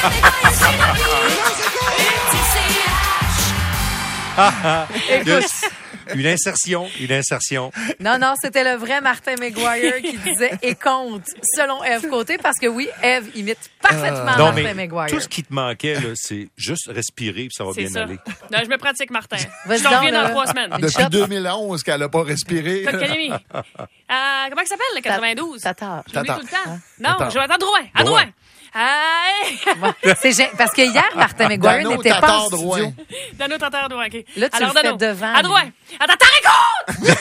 Écoute. Une insertion. Non, c'était le vrai Martin McGuire qui disait « et compte » selon Ève Côté, parce que oui, Ève imite parfaitement Martin McGuire. Tout ce qui te manquait, là, c'est juste respirer, puis ça va bien aller. Non, je me pratique, Martin. Vas-y Je t'en reviens donc, dans 3 semaines. Depuis 2011 qu'elle n'a pas respiré. Code Calimi. Comment il s'appelle, le 92? Tatar. J'oublie tout le temps. Non, Tatar. je vais attendre à droit. Parce que hier, Martin McGuire n'était pas en studio. Dano Tatar droit, OK. Là, tu alors, le Dano, fais devant. à droite. Attends, écoute!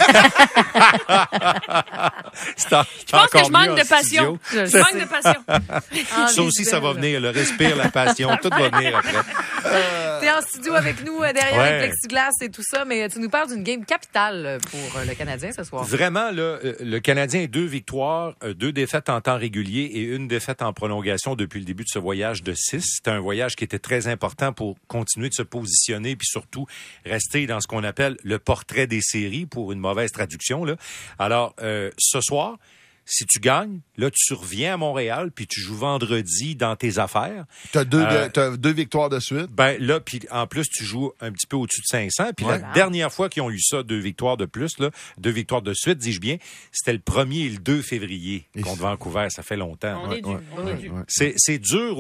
Je pense que je manque de passion. Je manque de passion. Ça aussi, ça va venir. Le respire, la passion, tout va venir après. T'es en studio avec nous, derrière le plexiglas et tout ça, mais tu nous parles d'une game capitale pour le Canadien ce soir. Vraiment, là, le Canadien a 2 victoires, 2 défaites en temps régulier et 1 défaite en prolongation depuis le début de ce voyage de 6. C'était un voyage qui était très important pour continuer de se positionner puis surtout rester dans ce qu'on appelle le portrait des séries pour une mauvaise traduction, là. Alors, ce soir, si tu gagnes, là, tu reviens à Montréal puis tu joues vendredi dans tes affaires. T'as 2 victoires de suite. Ben là, puis en plus, tu joues un petit peu au-dessus de 500. Puis la dernière fois qu'ils ont eu ça, 2 victoires de plus, là, 2 victoires de suite, dis-je bien, c'était le 1er et le 2 février contre Vancouver. Ça fait longtemps. On est dû. C'est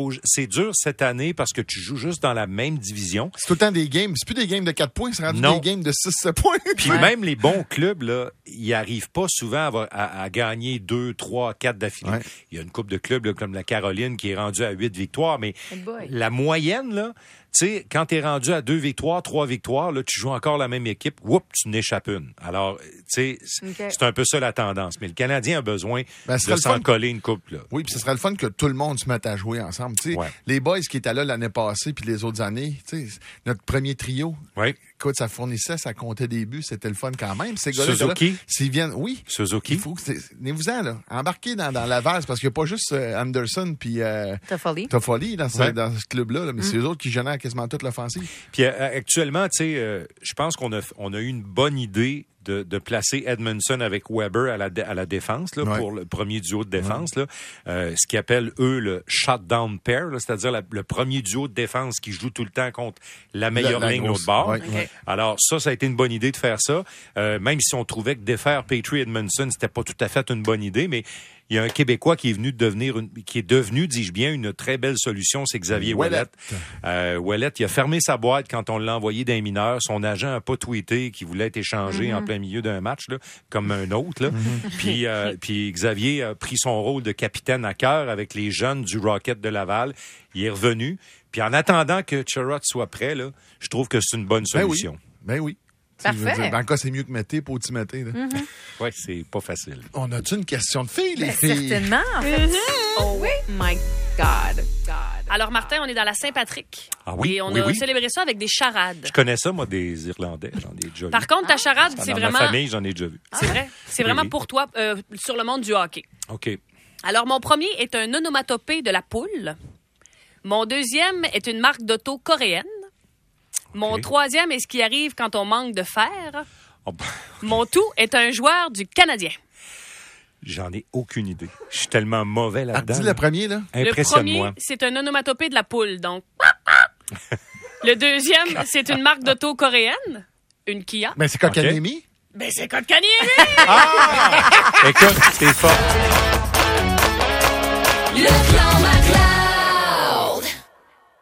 dur cette année parce que tu joues juste dans la même division. C'est tout le temps des games. C'est plus des games de 4 points, c'est rendu Non. des games de 6-7 points. Puis même les bons clubs, là, ils n'arrivent pas souvent à gagner 2, 3, 4 d'affilée. Ouais. Il y a une couple de clubs là, comme la Caroline qui est rendue à 8 victoires, mais boy. la moyenne, là, tu sais, quand tu es rendu à 2 victoires, 3 victoires, là, tu joues encore la même équipe, tu n'échappes une. Alors, tu sais, c'est un peu ça la tendance. Mais le Canadien a besoin de s'en coller une coupe. Là. Oui, puis ce serait le fun que tout le monde se mette à jouer ensemble. Tu sais, les boys qui étaient là l'année passée puis les autres années, tu sais, notre premier trio. Oui. Écoute, ça fournissait, ça comptait des buts, c'était le fun quand même. Ces gars-là, Suzuki. S'ils viennent, oui. Suzuki. Il faut que venez-vous-en, là. Embarquez dans la vase parce qu'il n'y a pas juste Anderson puis Toffoli dans ce club-là, là, mais c'est eux autres qui génèrent quasiment toute l'offensive. Puis actuellement, tu sais, je pense qu'on a eu une bonne idée de placer Edmondson avec Weber à la défense là, pour le premier duo de défense. Là. Ce qu'ils appellent, eux, le shutdown pair, là, c'est-à-dire le premier duo de défense qui joue tout le temps contre la meilleure ligne de l'autre bord. Okay. Alors ça a été une bonne idée de faire ça. Même si on trouvait que défaire Petrie et Edmondson, c'était pas tout à fait une bonne idée, mais il y a un Québécois qui est devenu, dis-je bien, une très belle solution, c'est Xavier Ouellet. Ouellet, il a fermé sa boîte quand on l'a envoyé d'un mineur. Son agent n'a pas tweeté qu'il voulait être échangé en plein milieu d'un match, là, comme un autre. Là. Puis Xavier a pris son rôle de capitaine à cœur avec les jeunes du Rocket de Laval. Il est revenu. Puis en attendant que Chirot soit prêt, là, je trouve que c'est une bonne solution. Ben oui. Parfait. Dans le cas, c'est mieux que Mété pour Mété. Oui, c'est pas facile. On a-tu une question de filles, les filles? Certainement, en fait. Oh my God. Alors, Martin, on est dans la Saint-Patrick. Ah oui? Et on a célébré ça avec des charades. Je connais ça, moi, des Irlandais. J'en ai déjà vu. Par contre, ta charade, c'est dans vraiment... ma famille, j'en ai déjà vu. C'est vrai. C'est vraiment pour toi, sur le monde du hockey. OK. Alors, mon premier est un onomatopée de la poule. Mon deuxième est une marque d'auto coréenne. Mon troisième est ce qui arrive quand on manque de fer. Mon tout est un joueur du Canadien. J'en ai aucune idée. Je suis tellement mauvais là-dedans. Dis le premier, là. Le premier, c'est un onomatopée de la poule, donc... Le deuxième, c'est une marque d'auto coréenne. Une Kia. Mais c'est Kotkaniemi? Ben, c'est Kotkaniemi! Écoute, c'est fort.